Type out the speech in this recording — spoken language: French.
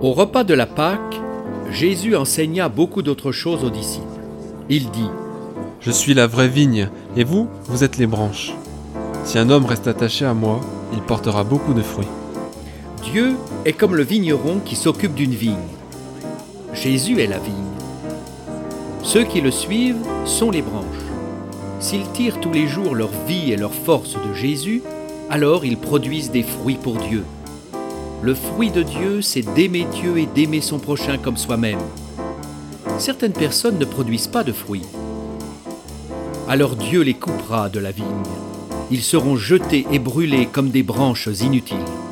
Au repas de la Pâque, Jésus enseigna beaucoup d'autres choses aux disciples. Il dit : « Je suis la vraie vigne, et vous, vous êtes les branches. Si un homme reste attaché à moi, il portera beaucoup de fruits. » Dieu est comme le vigneron qui s'occupe d'une vigne. Jésus est la vigne. Ceux qui le suivent sont les branches. S'ils tirent tous les jours leur vie et leur force de Jésus, alors ils produisent des fruits pour Dieu. Le fruit de Dieu, c'est d'aimer Dieu et d'aimer son prochain comme soi-même. Certaines personnes ne produisent pas de fruits. Alors Dieu les coupera de la vigne. Ils seront jetés et brûlés comme des branches inutiles.